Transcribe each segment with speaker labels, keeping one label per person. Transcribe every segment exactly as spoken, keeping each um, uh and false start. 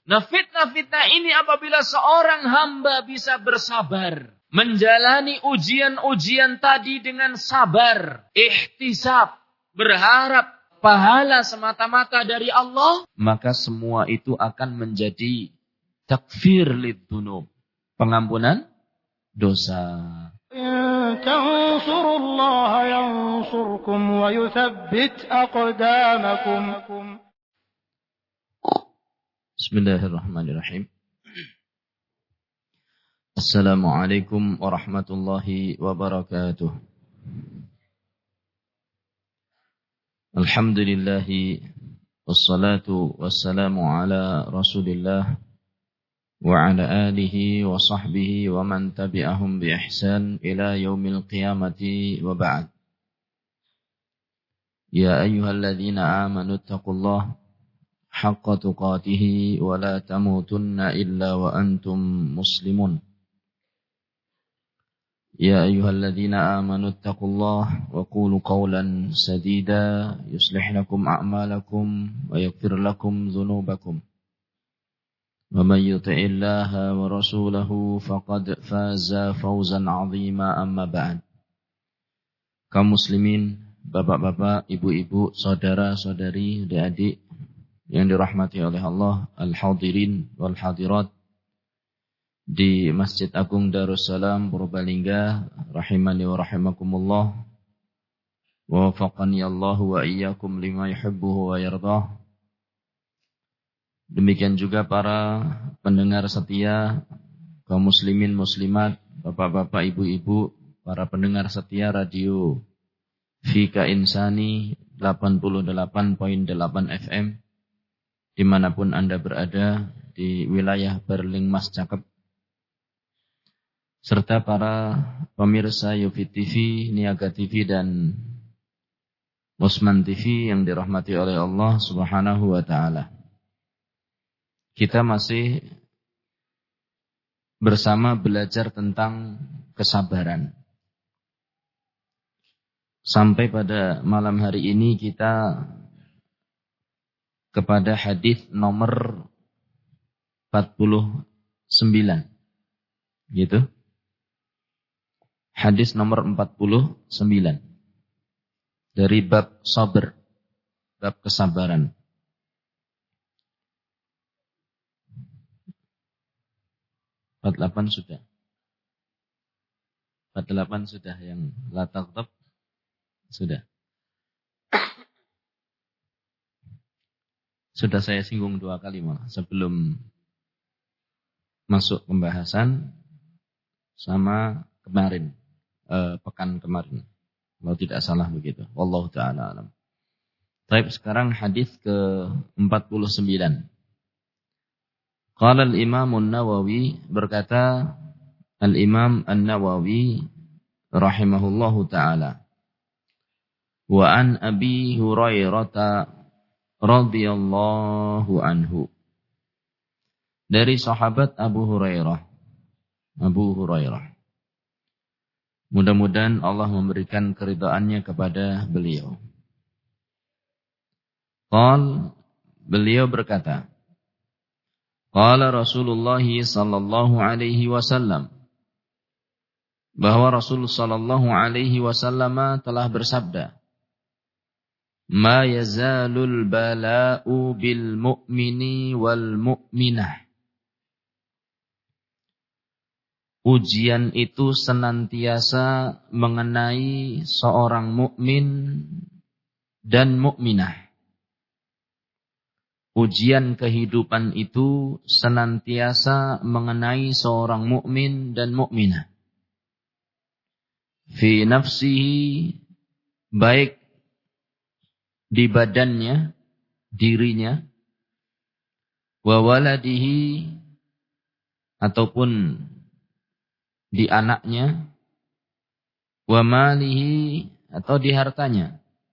Speaker 1: Nah, fitnah-fitnah ini apabila seorang hamba bisa bersabar, menjalani ujian-ujian tadi dengan sabar, ihtisab, berharap pahala semata-mata dari Allah, maka semua itu akan menjadi takfir lidzunub, pengampunan dosa.
Speaker 2: إن تنصروا الله ينصركم ويثبت أقدامكم.
Speaker 1: Bismillahirrahmanirrahim. Assalamualaikum warahmatullahi wabarakatuh. Alhamdulillahi wassalatu wassalamu ala Rasulillah wa ala alihi wa sahbihi wa man tabi'ahum bi ihsan ila yaumil qiyamati wa ba'd. Ya ayyuhalladzina amanu taqullaha haqqa tuqatih wa la tamutunna illa wa antum muslimun. Ya ayyuhalladzina amanu taqullaha wa qulu qawlan sadida yuslih lakum a'malakum wa yaghfir lakum dhunubakum. Wa man yuti'illaha wa rasulahu faqad faza fawzan 'azima, amma ba'd. Kaum muslimin, bapak-bapak, ibu-ibu, saudara-saudari, adik-adik yang dirahmati oleh Allah, al-hadirin wal hadirat di Masjid Agung Darussalam Purbalingga, rahimani wa rahimakumullah. Wa wafaqani Allah wa iyyakum lima yuhibbuhu wa yardah. Demikian juga para pendengar setia, kaum muslimin muslimat, bapak-bapak, ibu-ibu, para pendengar setia radio Fika Insani delapan puluh delapan koma delapan F M dimanapun Anda berada di wilayah Berlingmas Cakep, serta para pemirsa Yufid T V, Niaga T V dan Musman T V yang dirahmati oleh Allah Subhanahu wa taala. Kita masih bersama belajar tentang kesabaran. Sampai pada malam hari ini kita kepada hadis nomor empat puluh sembilan. Gitu. Hadis nomor empat puluh sembilan. Dari bab sabar, bab kesabaran. empat puluh delapan sudah. empat puluh delapan sudah, yang la taghdab sudah. Sudah saya singgung dua kali malah sebelum masuk pembahasan sama kemarin, eh, pekan kemarin. Kalau tidak salah begitu. Wallahu ta'ala alam. Baik, sekarang hadis ke empat puluh sembilan. Qala al-Imam An-Nawawi, berkata Al-Imam An-Nawawi rahimahullahu ta'ala, wa an Abi Hurairah radhiyallahu anhu, dari sahabat Abu Hurairah. Abu Hurairah, mudah-mudahan Allah memberikan keridhaannya kepada beliau. Qal, beliau berkata, qala Rasulullah sallallahu alaihi wasallam, bahwa Rasul sallallahu alaihi wasallam telah bersabda, ma yazalul bala'u bil mu'mini wal mu'minah. Ujian itu senantiasa mengenai seorang mukmin dan mukminah. Ujian kehidupan itu senantiasa mengenai seorang mukmin dan mukminah. Fi nafsihi, baik di badannya, dirinya, wa waladihi, ataupun di anaknya, wa malihi, atau di hartanya.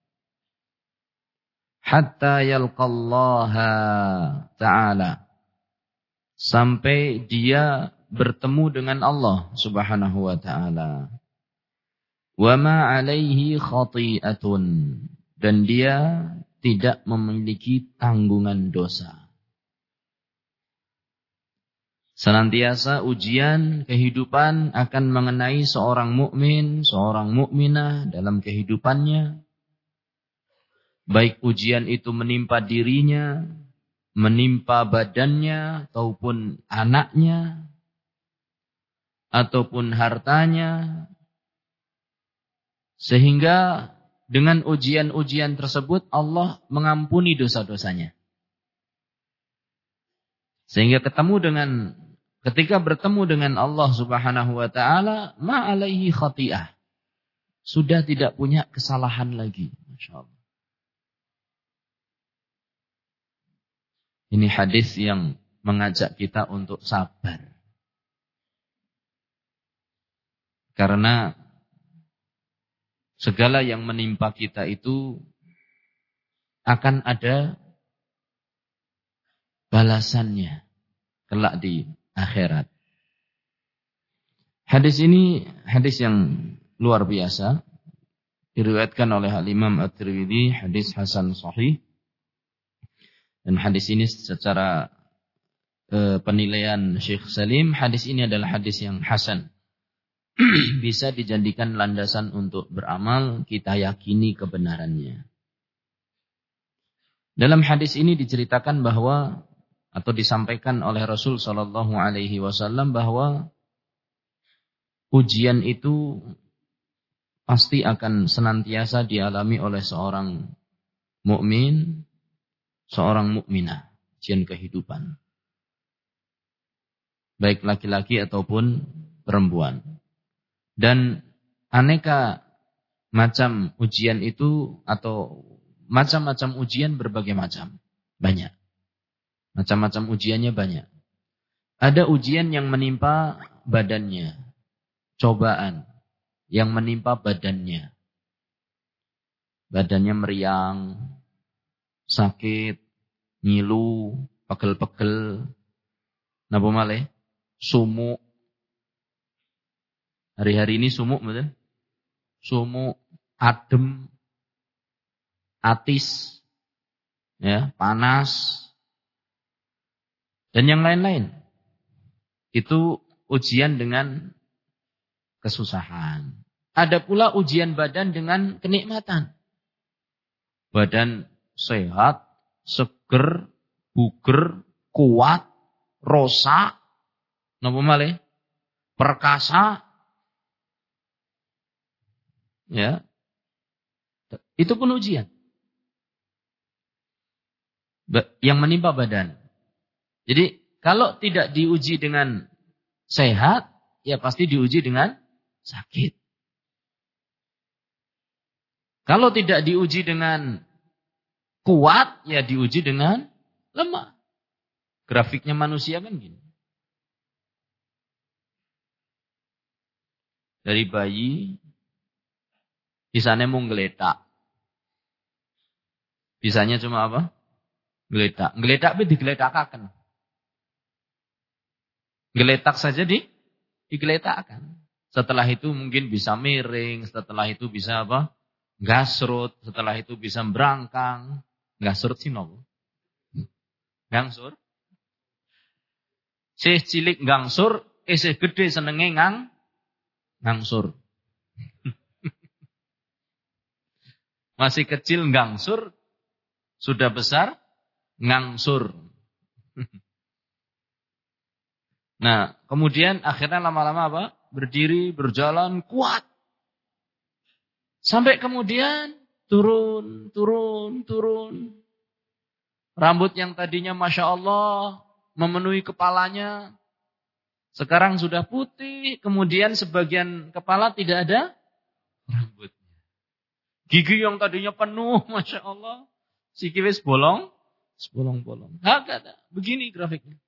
Speaker 1: Hatta yalqallaha ta'ala, sampai dia bertemu dengan Allah subhanahu wa ta'ala. Wa ma alaihi khati'atun, dan dia tidak memiliki tanggungan dosa. Senantiasa ujian kehidupan akan mengenai seorang mukmin, seorang mukminah dalam kehidupannya. Baik ujian itu menimpa dirinya, menimpa badannya, ataupun anaknya, ataupun hartanya. Sehingga dengan ujian-ujian tersebut Allah mengampuni dosa-dosanya. Sehingga ketemu dengan Ketika bertemu dengan Allah Subhanahu wa taala, ma alaihi khati'ah. Sudah tidak punya kesalahan lagi, masyaallah. Ini hadis yang mengajak kita untuk sabar. Karena segala yang menimpa kita itu akan ada balasannya kelak di akhirat. Hadis ini hadis yang luar biasa, diriwayatkan oleh Al-Imam At-Tirmidzi, hadis hasan sahih. Dan hadis ini secara e, penilaian Syekh Salim, hadis ini adalah hadis yang hasan. Bisa dijadikan landasan untuk beramal, kita yakini kebenarannya. Dalam hadis ini diceritakan bahwa atau disampaikan oleh Rasul Shallallahu Alaihi Wasallam bahwa ujian itu pasti akan senantiasa dialami oleh seorang mukmin, seorang mukminah, ujian kehidupan, baik laki-laki ataupun perempuan. Dan aneka macam ujian itu atau macam-macam ujian berbagai macam, banyak. Macam-macam ujiannya banyak. Ada ujian yang menimpa badannya. Cobaan yang menimpa badannya. Badannya meriang, sakit, ngilu, pegel-pegel. Napa malih? Sumuk. Hari-hari ini sumuk betul? Sumuk, adem, atis, ya, panas. Dan yang lain-lain. Itu ujian dengan kesusahan. Ada pula ujian badan dengan kenikmatan. Badan sehat, seger, buger, kuat, rosa, napa malih? Perkasa. Ya. Itu pun ujian. Yang menimpa badan. Jadi kalau tidak diuji dengan sehat, ya pasti diuji dengan sakit. Kalau tidak diuji dengan kuat, ya diuji dengan lemah. Grafiknya manusia kan gini. Dari bayi, bisanya mau ngeletak. Bisanya cuma apa? Ngeletak. Ngeletak tapi digeletakaken. Geletak saja di digeletakkan. Setelah itu mungkin bisa miring, setelah itu bisa apa? Gasrut, setelah itu bisa berangkang. Gasrut sih nopo? Gangsur. Sih cilik gangsur, isih gede senenge ngang ngangsur. Masih kecil gangsur, sudah besar ngangsur. Nah, kemudian akhirnya lama-lama apa? Berdiri, berjalan, kuat. Sampai kemudian turun, turun, turun. Rambut yang tadinya Masya Allah memenuhi kepalanya, sekarang sudah putih. Kemudian sebagian kepala tidak ada rambutnya. Gigi yang tadinya penuh Masya Allah, siki wis bolong, bolong-bolong. Hakada, begini grafiknya.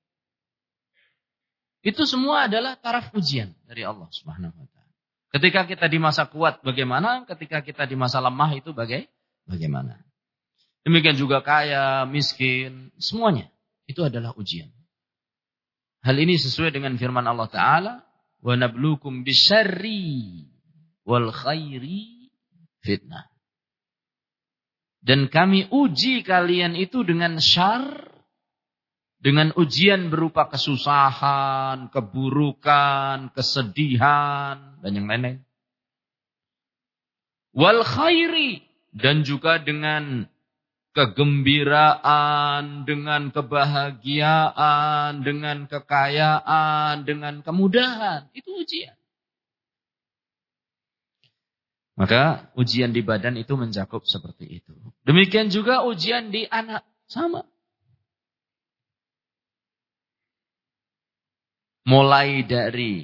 Speaker 1: Itu semua adalah taraf ujian dari Allah Subhanahu wa taala. Ketika kita di masa kuat bagaimana? Ketika kita di masa lemah itu baga- bagaimana? Demikian juga kaya, miskin, semuanya itu adalah ujian. Hal ini sesuai dengan firman Allah Ta'ala, wa nabluukum bisyarri wal khairi fitnah. Dan kami uji kalian itu dengan syar dengan ujian berupa kesusahan, keburukan, kesedihan, dan yang lain-lain. Wal khairi, dan juga dengan kegembiraan, dengan kebahagiaan, dengan kekayaan, dengan kemudahan. Itu ujian. Maka ujian di badan itu mencakup seperti itu. Demikian juga ujian di anak. Sama. Mulai dari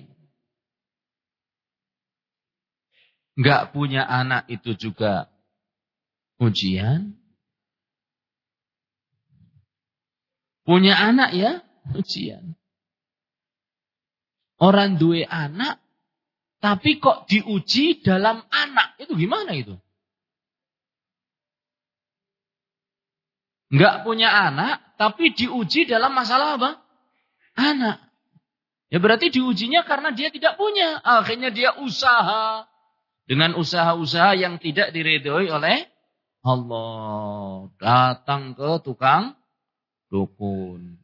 Speaker 1: nggak punya anak itu juga ujian. Punya anak ya ujian. Orang duwe anak tapi kok diuji dalam anak. Itu gimana itu? Nggak punya anak tapi diuji dalam masalah apa? Anak. Ya berarti diujinya karena dia tidak punya. Akhirnya dia usaha. Dengan usaha-usaha yang tidak diridhoi oleh Allah. Datang ke tukang dukun.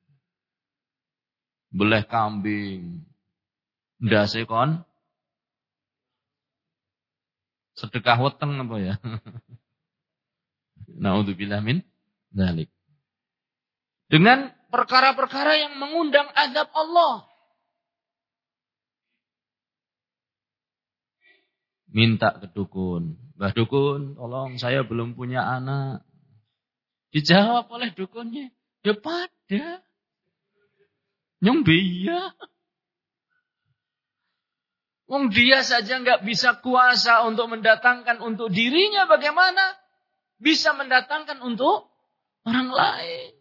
Speaker 1: Beleh kambing. Ndase kon. Sedekah weteng apa ya? Na'udzubillah min dzalik. Dengan perkara-perkara yang mengundang azab Allah. Minta ke dukun. Mbah dukun, tolong saya belum punya anak. Dijawab oleh dukunnya. Ya pada. Nyong biya. Wong dia saja nggak bisa kuasa untuk mendatangkan untuk dirinya. Bagaimana bisa mendatangkan untuk orang lain.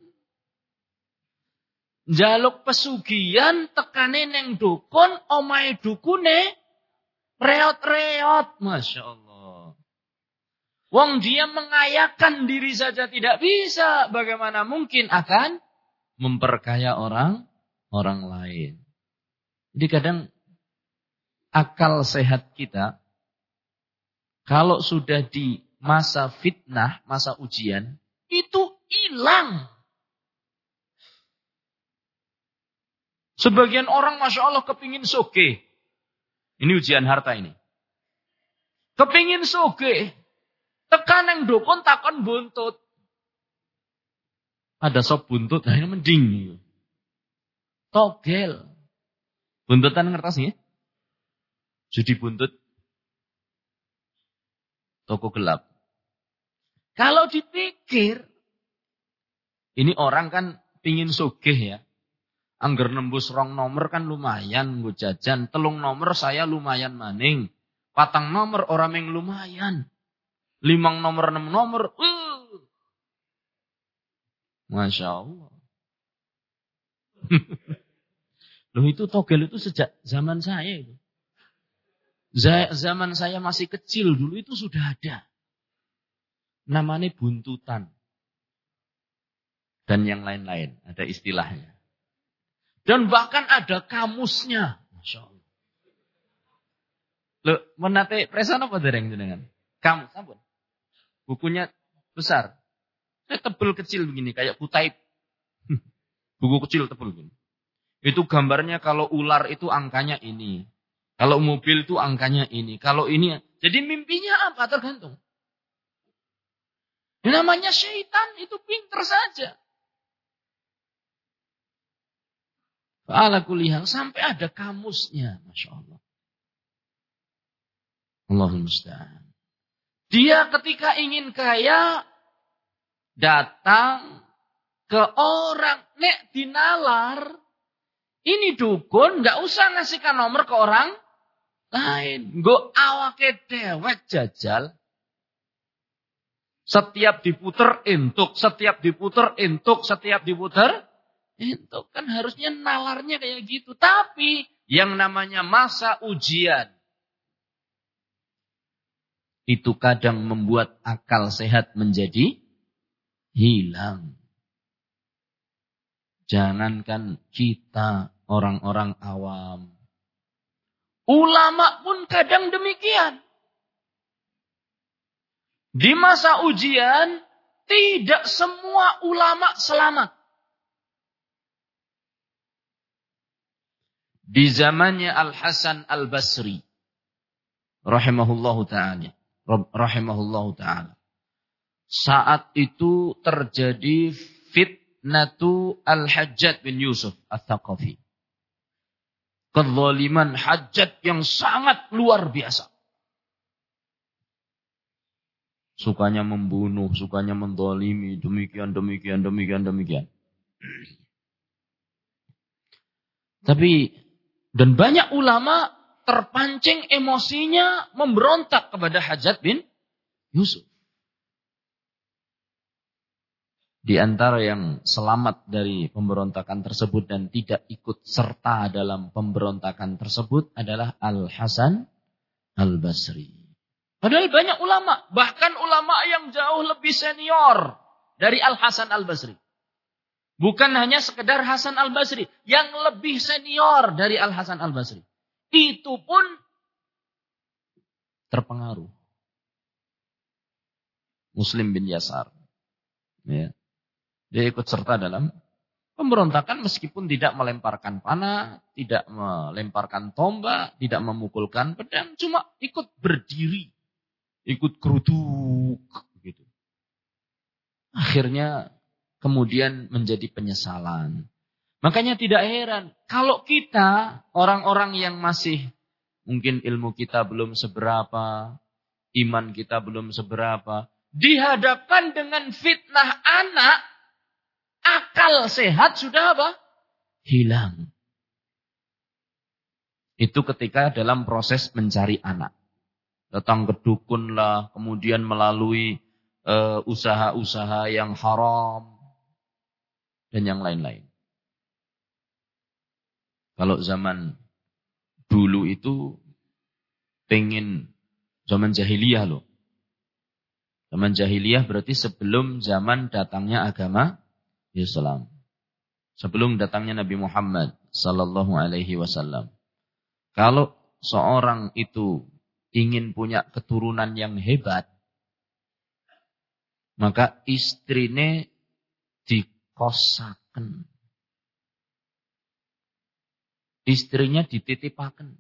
Speaker 1: Jaluk pesugihan tekane neng dukun. Omai dukune. Reot-reot. Masya Allah. Wong dia mengayakan diri saja tidak bisa. Bagaimana mungkin akan memperkaya orang orang lain. Jadi kadang akal sehat kita. Kalau sudah di masa fitnah, masa ujian. Itu hilang. Sebagian orang Masya Allah kepingin sugih. Ini ujian harta ini. Kepingin sugih. Tekan yang dukun takon buntut. Ada sop buntut, nah ini mending. Togel. Buntutan ngertas ya? Judi buntut. Toko gelap. Kalau dipikir. Ini orang kan pingin sugih ya. Angger nembus rong nomor kan lumayan nggo jajan, telung nomor saya lumayan maning. Patang nomor orang yang lumayan. Limang nomor enam nomor. Uh. Masya Allah. Loh itu togel itu sejak zaman saya itu. Zaman saya masih kecil dulu itu sudah ada. Namanya buntutan. Dan yang lain-lain. Ada istilahnya. Dan bahkan ada kamusnya. Masya Allah. Loh, menate presan apa dereng jenengan? Kamus, ampun. Bukunya besar. Saya tebel kecil begini, kayak kutaib. Buku kecil tebel begini. Itu gambarnya kalau ular itu angkanya ini. Kalau mobil itu angkanya ini. Kalau ini, jadi mimpinya apa? Tergantung. Yang namanya syaitan itu pinter saja. Ala kulihal sampai ada kamusnya, Masya Allah. Allahumma musta'an. Dia ketika ingin kaya, datang ke orang, nek dinalar, ini dukun, nggak usah ngasihkan nomor ke orang lain. Nggo awake dewek jajal. Setiap diputer entuk, setiap diputer entuk, setiap diputer itu kan harusnya nalarnya kayak gitu. Tapi yang namanya masa ujian. Itu kadang membuat akal sehat menjadi hilang. Jangankan kita orang-orang awam. Ulama pun kadang demikian. Di masa ujian tidak semua ulama selamat. di zamannya Al-Hasan Al-Basri rahimahullahu ta'ala. Rahimahullahu ta'ala. Saat itu terjadi fitnatu Al-Hajjaj bin Yusuf Al-Thaqafi. Kezaliman Hajjaj yang sangat luar biasa. Sukanya membunuh, sukanya mendolimi, demikian, demikian, demikian, demikian. Tapi, dan banyak ulama terpancing emosinya memberontak kepada Hajjaj bin Yusuf. Di antara yang selamat dari pemberontakan tersebut dan tidak ikut serta dalam pemberontakan tersebut adalah Al-Hasan Al-Basri. Padahal banyak ulama, bahkan ulama yang jauh lebih senior dari Al-Hasan Al-Basri. Bukan hanya sekedar Hasan Al-Basri, yang lebih senior dari Al-Hasan Al-Basri. Itu pun terpengaruh. Muslim bin Yasar. Ya. Dia ikut serta dalam pemberontakan meskipun tidak melemparkan panah, tidak melemparkan tombak, tidak memukulkan pedang, cuma ikut berdiri, ikut geruduk gitu. Akhirnya kemudian menjadi penyesalan. Makanya tidak heran kalau kita orang-orang yang masih mungkin ilmu kita belum seberapa, iman kita belum seberapa, dihadapkan dengan fitnah anak, akal sehat sudah apa? Hilang. Itu ketika dalam proses mencari anak. Datang ke dukun lah, kemudian melalui uh, usaha-usaha yang haram, dan yang lain-lain. Kalau zaman dulu itu pengen zaman jahiliyah loh. Zaman jahiliyah berarti sebelum zaman datangnya agama Islam. Sebelum datangnya Nabi Muhammad sallallahu alaihi wasallam. Kalau seorang itu ingin punya keturunan yang hebat, maka istrine dikosaken. Istrinya dititipaken.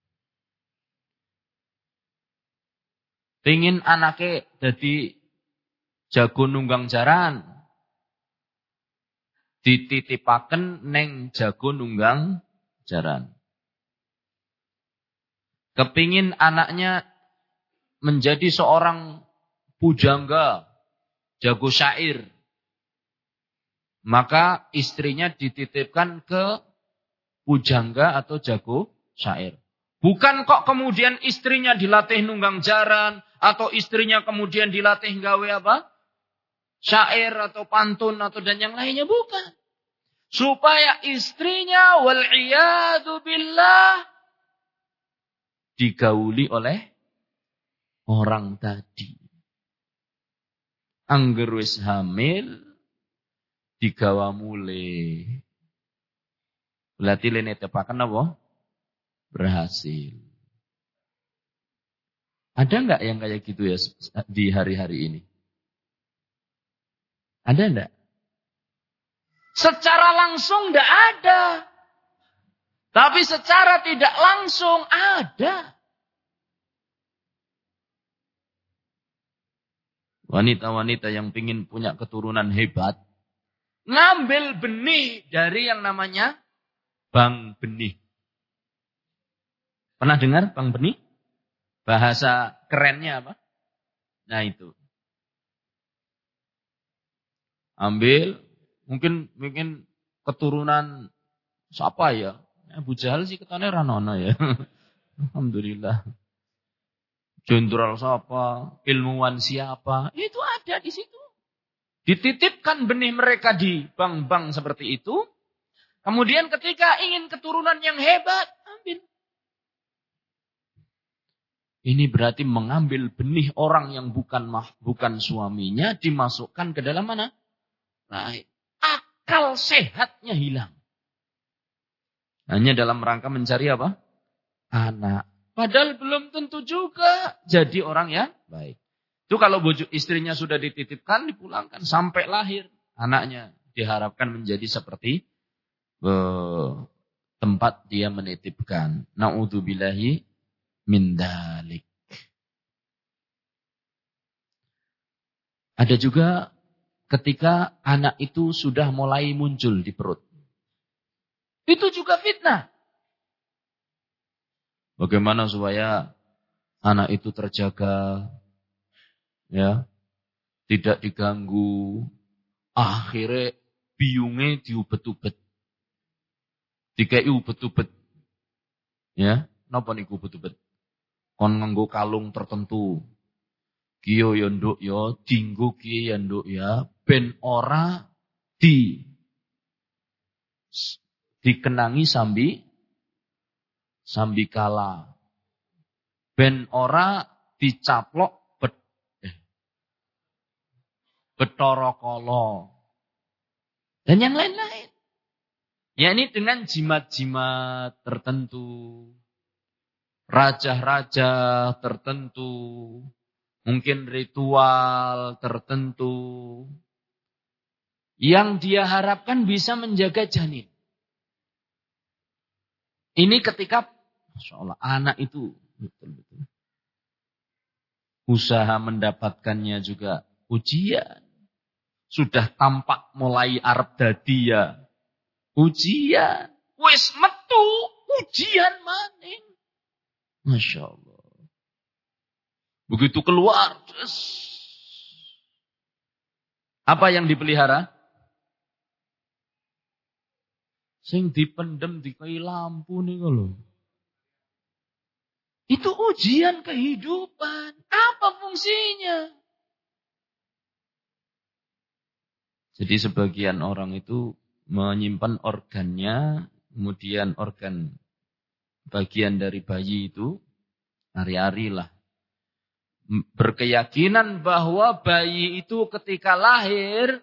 Speaker 1: Pengin anake dadi jago nunggang jaran, dititipaken neng jago nunggang jaran. Kepingin anaknya menjadi seorang pujangga, jago syair, maka istrinya dititipkan ke pujangga atau jago syair. Bukan kok kemudian istrinya dilatih nunggang jaran, atau istrinya kemudian dilatih gawe apa? Syair atau pantun atau dan yang lainnya, bukan. Supaya istrinya wal'iyadu billah digauli oleh orang tadi. Angger wis hamil digawa mule. Berarti lene tepakan apa? Berhasil. Ada enggak yang kayak gitu ya di hari-hari ini? Ada enggak? Secara langsung enggak ada. Tapi secara tidak langsung ada. Wanita-wanita yang ingin punya keturunan hebat, ngambil benih dari yang namanya bang benih. Pernah dengar bang benih? Bahasa kerennya apa? Nah itu. Ambil, mungkin mungkin keturunan siapa ya? Abu Jahal sih ketane ranono ya. Alhamdulillah. Jenderal siapa? Ilmuwan siapa? Itu ada di situ. Dititipkan benih mereka di bank-bank seperti itu. Kemudian ketika ingin keturunan yang hebat, ambil. Ini berarti mengambil benih orang yang bukan mah, bukan suaminya, dimasukkan ke dalam mana? Rahim. Akal sehatnya hilang. Hanya dalam rangka mencari apa? Anak. Padahal belum tentu juga jadi orang yang baik. Itu kalau bujuk istrinya sudah dititipkan, dipulangkan sampai lahir. Anaknya diharapkan menjadi seperti uh, tempat dia menitipkan. Na'udzubillahi min dzalik. Ada juga ketika anak itu sudah mulai muncul di perut. Itu juga fitnah. Bagaimana supaya anak itu terjaga, ya, tidak diganggu. Akhirnya biungnya diubet-ubet. Dikai ubet-ubet. Ya, napa niku ubet-ubet? Kon nganggo kalung tertentu. Kiyo ya nduk ya, dinggo kiye ya nduk ya, ben ora di dikenangi sambi sambi kala. Ben ora dicaplok bet eh, Bathara Kala. Dan yang lain-lain. Ya ini dengan jimat-jimat tertentu. Raja-raja tertentu. Mungkin ritual tertentu. Yang dia harapkan bisa menjaga janin. Ini ketika Masya Allah, anak itu betul-betul usaha mendapatkannya juga ujian. Sudah tampak mulai arep dadi ya. Ujian. Wis metu ujian maning. Masya Allah. Begitu keluar. Terus. Apa yang dipelihara? Sing dipendem dikai lampu nih kalau. Itu ujian kehidupan. Apa fungsinya? Jadi sebagian orang itu menyimpan organnya, kemudian organ bagian dari bayi itu, hari-hari lah. Berkeyakinan bahwa bayi itu ketika lahir,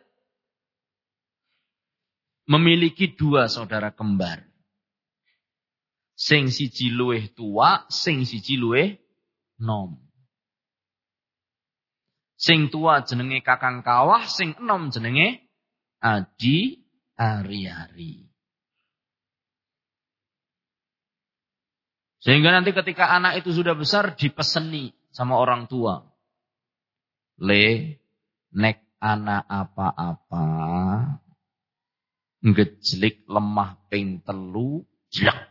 Speaker 1: memiliki dua saudara kembar. Sing siji luwih tua, sing siji luwih nom. Sing tua jenenge kakang kawah, sing enom jenenge adi ari-ari. Sehingga nanti ketika anak itu sudah besar dipeseni sama orang tua. Le, nek anak apa-apa, ngejlik lemah ping telu, jelek.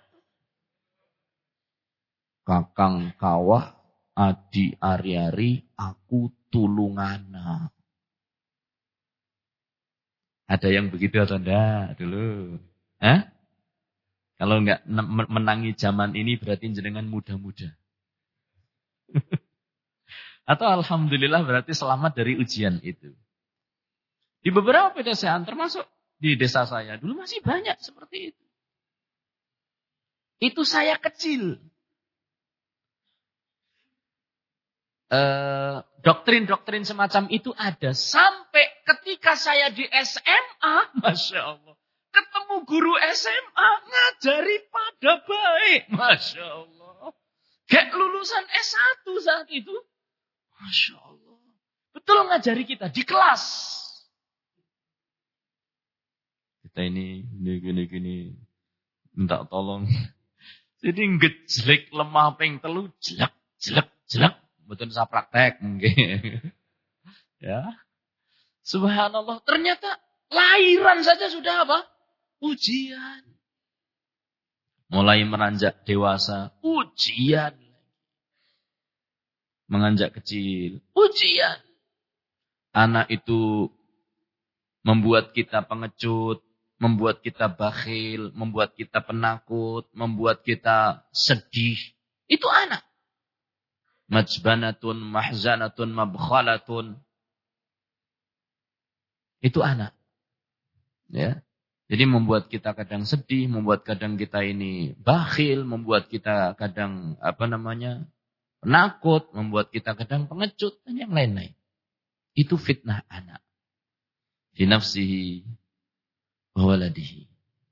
Speaker 1: Kakang kawah, adi ari-ari, aku tulungana. Ada yang begitu atau enggak dulu? Hah? Kalau enggak menangi zaman ini berarti jenengan muda-muda. Atau alhamdulillah berarti selamat dari ujian itu. Di beberapa pedesaan termasuk di desa saya dulu masih banyak seperti itu. Itu saya kecil. Eh, doktrin-doktrin semacam itu ada. Sampai ketika saya di S M A, Masya Allah. Ketemu guru S M A, ngajari pada baik. Masya Allah. Kayak lulusan S satu saat itu. Masya Allah. Betul ngajari kita di kelas. Kita ini, gini, gini, gini. Minta tolong. Jadi ngejlek lemah ping telu, jelek, jelek, jelek. Betul saya praktek mungkin. Ya. Subhanallah. Ternyata lahiran saja sudah apa? Ujian. Mulai meranjak dewasa. Ujian. Menganjak kecil. Ujian. Anak itu membuat kita pengecut. Membuat kita bakhil. Membuat kita penakut. Membuat kita sedih. Itu anak. Majbanatun, mahzanatun, mabkhalatun. Itu anak. Ya. Jadi membuat kita kadang sedih, membuat kadang kita ini bakhil, membuat kita kadang apa namanya? penakut, membuat kita kadang pengecut dan yang lain-lain. Itu fitnah anak. Fi nafsihi wa waladihi.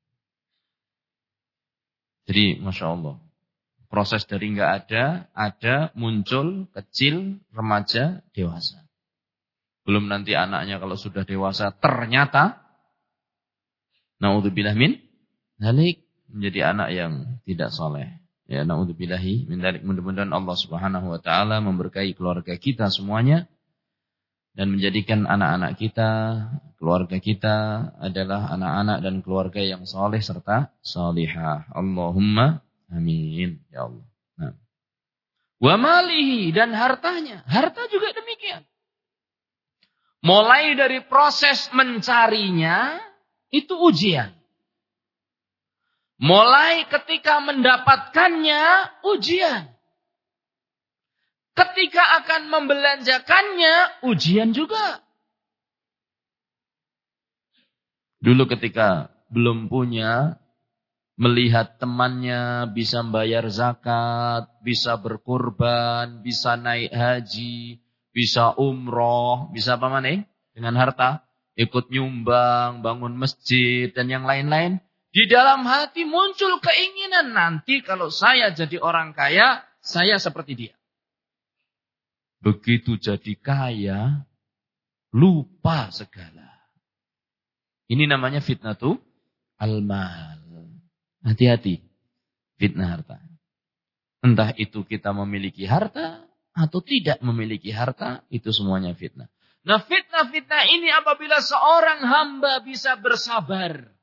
Speaker 1: Jadi Masya Allah. Proses dari enggak ada, ada, muncul, kecil, remaja, dewasa. Belum nanti anaknya kalau sudah dewasa, ternyata, na'udzubillah min dzalik, menjadi anak yang tidak soleh. Ya, naudzubillahi min dzalik. Mudah-mudahan Allah Subhanahu wa taala memberkahi keluarga kita semuanya dan menjadikan anak-anak kita, keluarga kita adalah anak-anak dan keluarga yang soleh serta solihah. Allahumma amin ya Allah. Nah. Wa malihi, dan hartanya. Harta juga demikian. Mulai dari proses mencarinya itu ujian. Mulai ketika mendapatkannya, ujian. Ketika akan membelanjakannya, ujian juga. Dulu ketika belum punya, melihat temannya bisa membayar zakat, bisa berkurban, bisa naik haji, bisa umroh, bisa apa mana? Dengan harta, ikut nyumbang, bangun masjid, dan yang lain-lain. Di dalam hati muncul keinginan nanti kalau saya jadi orang kaya, saya seperti dia. Begitu jadi kaya, lupa segala. Ini namanya fitnatu al-mal. Hati-hati, fitnah harta. Entah itu kita memiliki harta atau tidak memiliki harta, itu semuanya fitnah. Nah, fitnah-fitnah ini apabila seorang hamba bisa bersabar,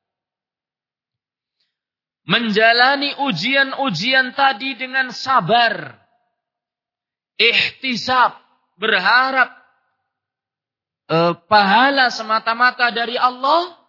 Speaker 1: menjalani ujian-ujian tadi dengan sabar, ihtisab, berharap eh, pahala semata-mata dari Allah,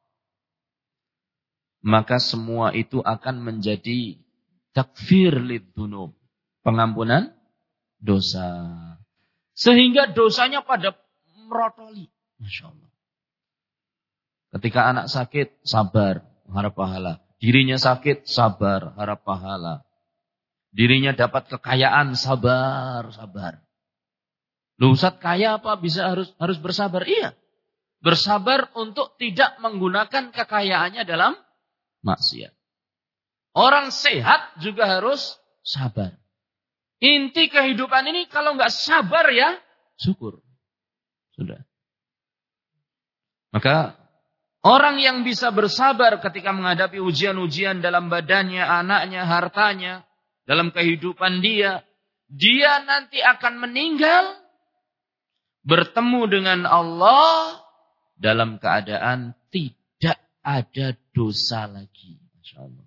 Speaker 1: maka semua itu akan menjadi takfir lidzunub, pengampunan dosa. Sehingga dosanya pada merotoli. Masya Allah. Ketika anak sakit, sabar, harap pahala. Dirinya sakit, sabar, harap pahala. Dirinya dapat kekayaan, sabar, sabar. Loh Ustaz, kaya apa bisa harus harus bersabar? Iya. Bersabar untuk tidak menggunakan kekayaannya dalam maksiat. Orang sehat juga harus sabar. Inti kehidupan ini kalau nggak sabar ya, syukur. Sudah. Maka orang yang bisa bersabar ketika menghadapi ujian-ujian dalam badannya, anaknya, hartanya, dalam kehidupan dia, dia nanti akan meninggal, bertemu dengan Allah dalam keadaan tidak ada dosa lagi. Masya Allah.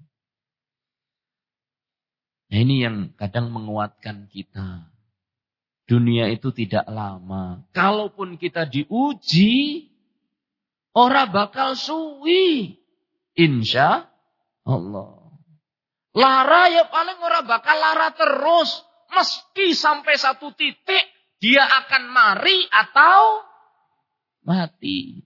Speaker 1: Nah, ini yang kadang menguatkan kita. Dunia itu tidak lama. Kalaupun kita diuji, ora bakal suwi. Insya Allah. Lara ya paling ora bakal lara terus. Meski sampai satu titik, dia akan mari atau mati.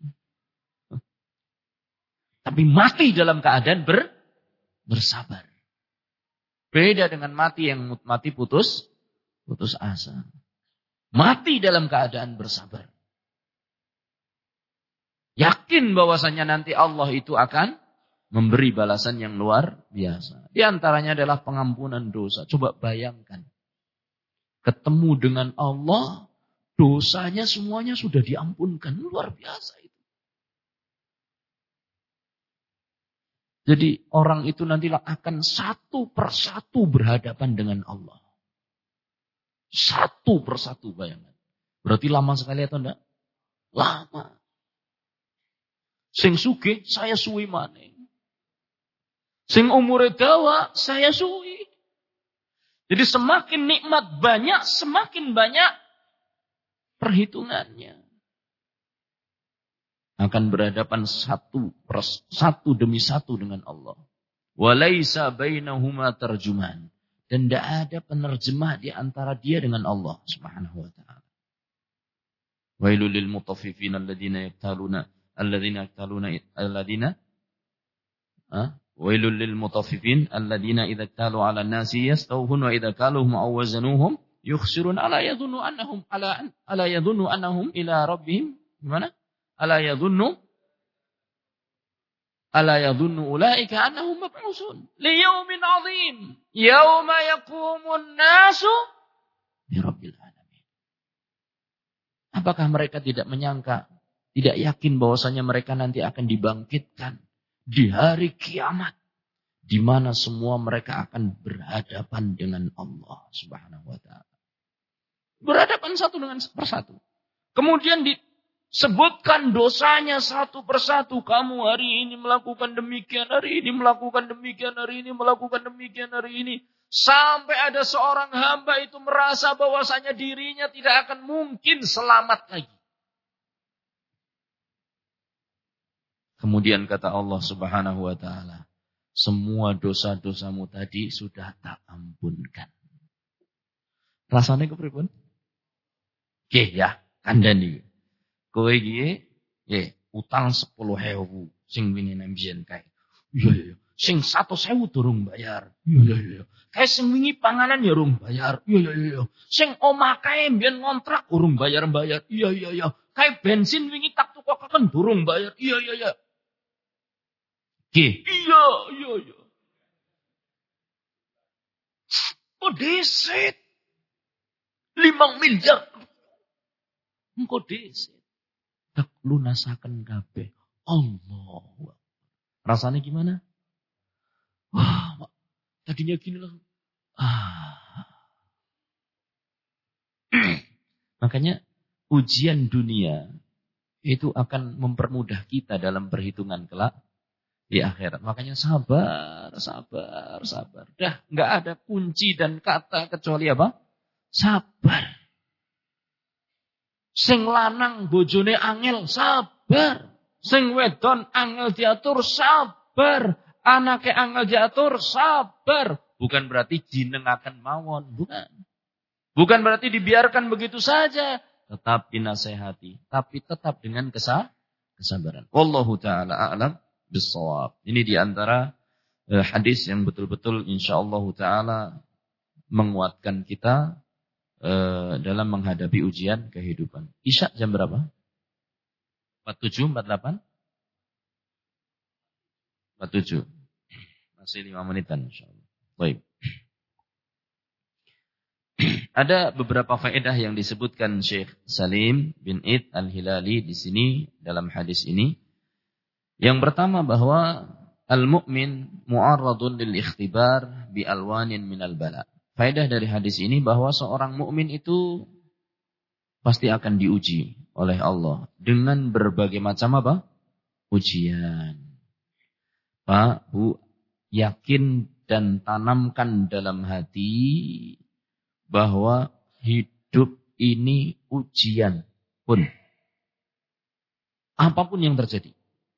Speaker 1: Tapi mati dalam keadaan ber, bersabar. Beda dengan mati yang mati putus, putus asa. Mati dalam keadaan bersabar. Yakin bahwasanya nanti Allah itu akan memberi balasan yang luar biasa. Di antaranya adalah pengampunan dosa. Coba bayangkan. Ketemu dengan Allah, dosanya semuanya sudah diampunkan. Luar biasa itu. Jadi orang itu nantilah akan satu persatu berhadapan dengan Allah. Satu persatu, bayangkan. Berarti lama sekali atau enggak? Lama. Sing sugih, saya suwi maning. Sing umure dawa, saya suwi. Jadi semakin nikmat banyak, semakin banyak perhitungannya. Akan berhadapan satu pers, satu demi satu dengan Allah. Walaisa bainahuma tarjuman. Dan tidak ada penerjemah di antara dia dengan Allah Subhanahu wa taala. Wailul lil mutaffifin alladziina yaktaluna alladziina yaktaluna alladziina ah wailul lil mutaffifin alladziina idza iktalu 'alan nasi yastawhun wa idza kaluhum aw wazanuhum yukhsirun ala yadhunnu annahum ala ala yadhunnu annahum ila rabbihim gimana? Ala yadhunnu Ala yadhunnu ulaika annahum mab'usun li yaumin 'adzim yauma yaqumun nasu li rabbil alamin. Apakah mereka tidak menyangka, tidak yakin bahwasanya mereka nanti akan dibangkitkan di hari kiamat, di mana semua mereka akan berhadapan dengan Allah Subhanahu wa taala. Berhadapan satu dengan persatu. Kemudian disebutkan dosanya satu persatu. Kamu hari ini melakukan demikian, hari ini melakukan demikian, hari ini melakukan demikian, hari ini. Sampai ada seorang hamba itu merasa bahwasanya dirinya tidak akan mungkin selamat lagi. Kemudian kata Allah Subhanahu wa taala, semua dosa-dosamu tadi sudah tak ampunkan. Rasanya kepripun? Nggih ya, kandhani. Kowe iki nggih utang sepuluh ribu sing wingi nembiyen kae. Iya iya. Sing seratus ribu durung bayar. Iya iya. Kae sing wingi panganan ya urung bayar. Iya iya iya. Sing omah kae mbiyen ngontrak urung bayar-bayar. Iya iya iya. Kae bensin wingi tak tukokaken durung bayar. Iya iya iya. Nggih. Iya iya iya. Oh deset. lima miliar. Engko deset. Tak lunasaken kabeh. Allah. Rasanya gimana? Wah, tadinya gini loh. Ah. Makanya ujian dunia itu akan mempermudah kita dalam perhitungan kelak di akhirat. Makanya sabar, sabar, sabar. Dah nggak ada kunci dan kata kecuali apa? Sabar. Sing lanang bojone angel, sabar. Sing wedon angel diatur, sabar. Anake angel diatur, sabar. Bukan berarti jinengaken mawon, bukan. Bukan berarti dibiarkan begitu saja. Tetap dinasehati, tapi tetap dengan kesah, kesabaran. Wallahu ta'ala a'lam bis-shawab. Ini diantara eh, hadis yang betul-betul insyaallah ta'ala menguatkan kita eh, dalam menghadapi ujian kehidupan. Isya jam berapa? empat puluh tujuh, empat puluh delapan? empat puluh tujuh. Masih lima menitan insyaallah. Baik. Ada beberapa faedah yang disebutkan Syekh Salim bin Id Al-Hilali di sini dalam hadis ini. Yang pertama bahwa al-mu'min mu'arradun lil ikhtibar bi alwanin minal bala. Faedah dari hadis ini bahwa seorang mukmin itu pasti akan diuji oleh Allah dengan berbagai macam apa? Ujian. Pak, Bu, yakin dan tanamkan dalam hati bahwa hidup ini ujian pun. Apapun yang terjadi.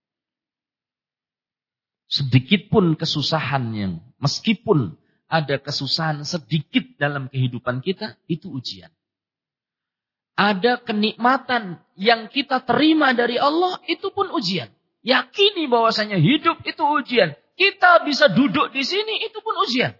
Speaker 1: Sedikit pun kesusahan yang, meskipun ada kesusahan sedikit dalam kehidupan kita, itu ujian. Ada kenikmatan yang kita terima dari Allah, itu pun ujian. Yakini bahwasanya hidup itu ujian. Kita bisa duduk di sini, itu pun ujian.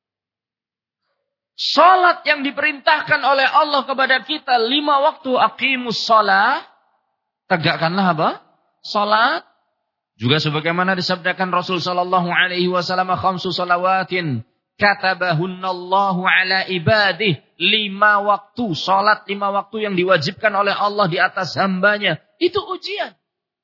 Speaker 1: Salat yang diperintahkan oleh Allah kepada kita lima waktu, aqimus shalah, tegakkanlah apa? Salat. Juga sebagaimana disabdakan Rasul sallallahu alaihi wasallam, khamsu salawatin katabahunallahu ala ibadih. Lima waktu, salat lima waktu yang diwajibkan oleh Allah di atas hambanya. Itu ujian.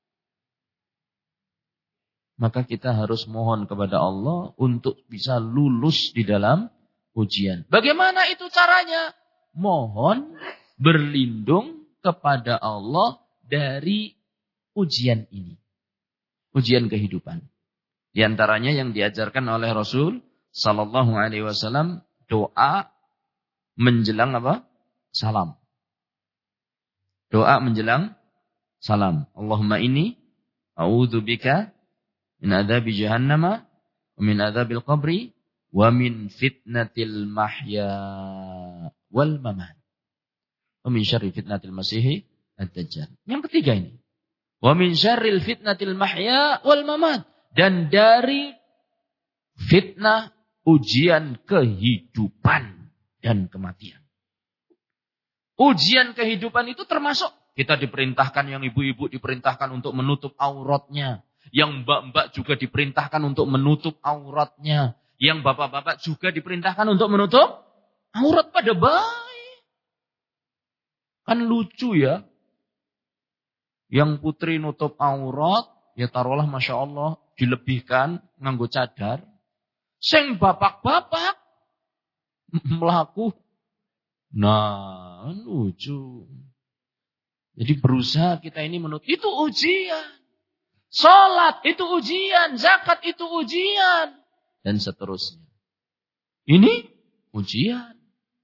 Speaker 1: Maka kita harus mohon kepada Allah untuk bisa lulus di dalam ujian. Bagaimana itu caranya? Mohon berlindung kepada Allah dari ujian ini. Ujian kehidupan. Di antaranya yang diajarkan oleh Rasul sallallahu alaihi wasallam, doa menjelang apa? Salam. Doa menjelang salam. Allahumma inni a'udzubika min adzabi jahannama wa min adzabil qabri wa min fitnatil mahya wal mamat. Wa min syarri fitnatil masihi ad-dajjal. Yang ketiga ini. Wa min syarril fitnatil mahya wal mamat. Dan dari fitnah ujian kehidupan dan kematian. Ujian kehidupan itu termasuk kita diperintahkan, yang ibu-ibu diperintahkan untuk menutup auratnya. Yang mbak-mbak juga diperintahkan untuk menutup auratnya. Yang bapak-bapak juga diperintahkan untuk menutup aurat pada bayi. Kan lucu ya. Yang putri nutup aurat, ya taruhlah Masya Allah, dilebihkan nganggo cadar. Sing bapak-bapak melaku. Nah, lucu. Jadi berusaha kita ini menurut itu ujian. Salat itu ujian, zakat itu ujian, dan seterusnya. Ini ujian.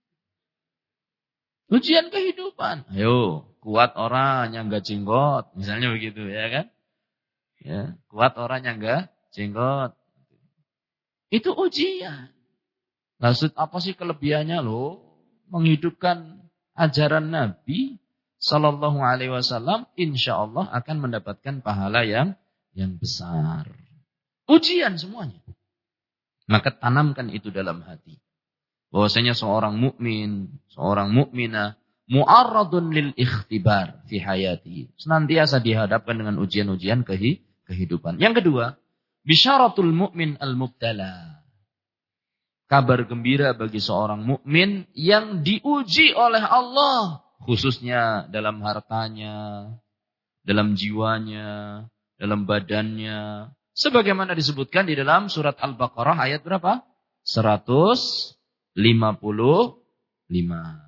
Speaker 1: Ujian kehidupan. Ayo, kuat orang yang enggak jenggot, misalnya begitu ya kan? Ya, kuat orang yang enggak jenggot. Itu ujian. Maksud apa sih kelebihannya loh? Menghidupkan ajaran Nabi Sallallahu Alaihi Wasallam, insya Allah akan mendapatkan pahala yang yang besar. Ujian semuanya. Maka tanamkan itu dalam hati. Bahwasanya seorang mukmin, seorang mukminah, mu'arradun lil ikhtibar fi hayati. Senantiasa dihadapkan dengan ujian-ujian kehidupan. Yang kedua, bisyaratul mu'min al-mubtala. Kabar gembira bagi seorang mukmin yang diuji oleh Allah. Khususnya dalam hartanya, dalam jiwanya, dalam badannya. Sebagaimana disebutkan di dalam surat Al-Baqarah ayat berapa? seratus lima puluh lima.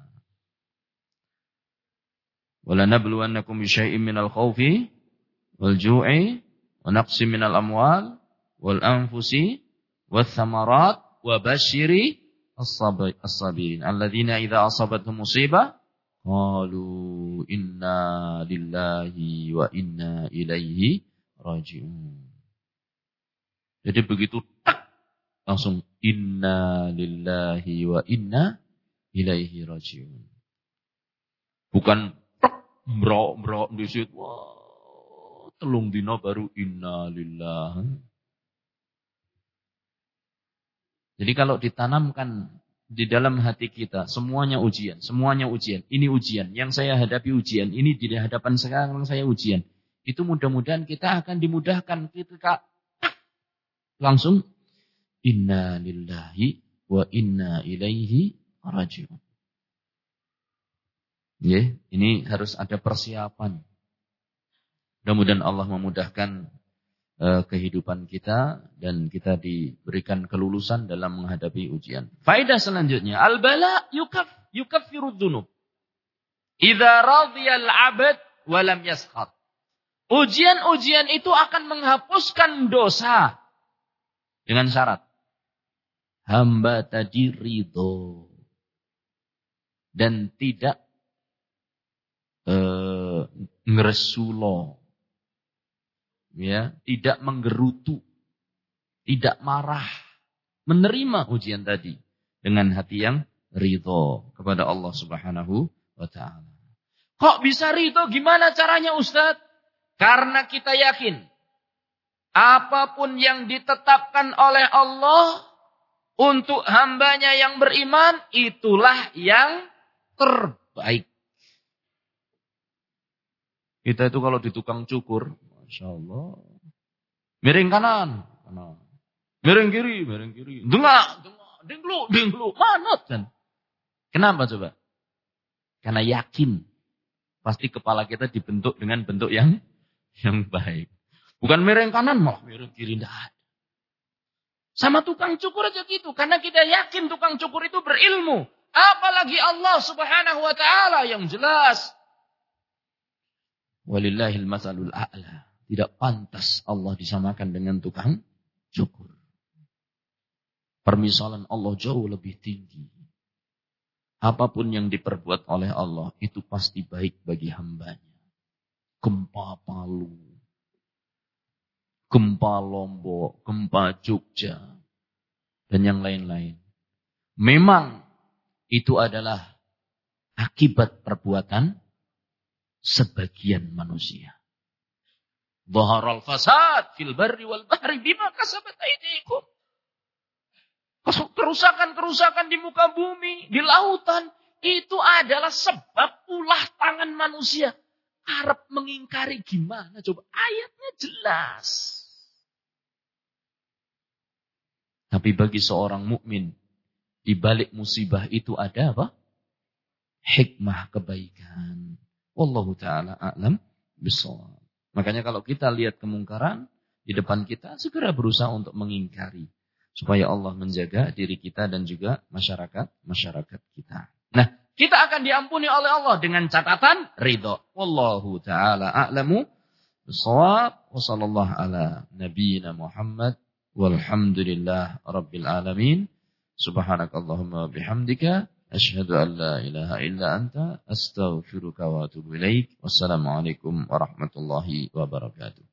Speaker 1: وَلَنَبْلُوَنَّكُمْ بِشَيْءٍ مِنَ الْخَوْفِ وَالْجُوعِ وَنَقْصٍ مِنَ الْأَمْوَالِ وَالْأَنْفُسِ وَالثَّمَرَاتِ وَبَشِّرِ الصَّابِرِينَ الَّذِينَ إِذَا أَصَابَتْهُمْ مُصِيبَةٌ qalu inna lillahi wa inna ilaihi raji'un. Jadi begitu tak langsung inna lillahi wa inna ilaihi raji'un. Bukan tak brok-brok di situ. Wah, telung dina baru inna lillahi. Jadi kalau ditanamkan di dalam hati kita, semuanya ujian, semuanya ujian. Ini ujian, yang saya hadapi ujian. Ini di hadapan sekarang saya ujian. Itu mudah-mudahan kita akan dimudahkan ketika langsung inna lillahi wa inna ilaihi raji'un. Ya, ini harus ada persiapan. Mudah-mudahan Allah memudahkan kehidupan kita dan kita diberikan kelulusan dalam menghadapi ujian. Faedah selanjutnya, al-bala yukaf yukaffiru dzunub. Idza radiyal 'abd wa lam yaskhat. Ujian-ujian itu akan menghapuskan dosa dengan syarat hamba tadi ridho dan tidak eh, ngresulo. Ya, tidak menggerutu, tidak marah, menerima ujian tadi dengan hati yang ridho kepada Allah Subhanahu wa taala. Kok bisa ridho? Gimana caranya, Ustaz? Karena kita yakin apapun yang ditetapkan oleh Allah untuk hambanya yang beriman, itulah yang terbaik. Kita itu kalau di tukang cukur, Masya Allah. Miring kanan, kanan. Miring kiri, miring kiri. Dengak, dengak, denglu, denglu. Manut kan? Kenapa coba? Karena yakin. Pasti kepala kita dibentuk dengan bentuk yang yang baik. Bukan miring kanan, malah miring kiri. Tidak ada. Sama tukang cukur aja gitu. Karena kita yakin tukang cukur itu berilmu. Apalagi Allah Subhanahu wa ta'ala yang jelas. Walillahil masalul a'la. Tidak pantas Allah disamakan dengan tukang cukur. Permisalan Allah jauh lebih tinggi. Apapun yang diperbuat oleh Allah itu pasti baik bagi hambanya. Gempa Palu, gempa Lombok, gempa Jogja, dan yang lain-lain. Memang itu adalah akibat perbuatan sebagian manusia. Dhaharal fasad fil barri wal bahri bima kasabat aydikum. Kerusakan-kerusakan di muka bumi, di lautan, itu adalah sebab ulah tangan manusia. Arab mengingkari gimana? Coba ayatnya jelas. Tapi bagi seorang mukmin, di balik musibah itu ada apa? Hikmah kebaikan. Wallahu ta'ala a'lam bishawab. Makanya kalau kita lihat kemungkaran di depan kita, segera berusaha untuk mengingkari. supaya Allah menjaga diri kita dan juga masyarakat-masyarakat kita. Nah, kita akan diampuni oleh Allah dengan catatan ridho. Wallahu ta'ala a'lamu bissawab. Wa sallallahu ala nabiyyina Muhammad walhamdulillah rabbil alamin. Subhanakallahumma bihamdika asyhadu an la ilaha illa anta astaghfiruka wa atubu ilaik. Wassalamualaikum warahmatullahi wabarakatuh.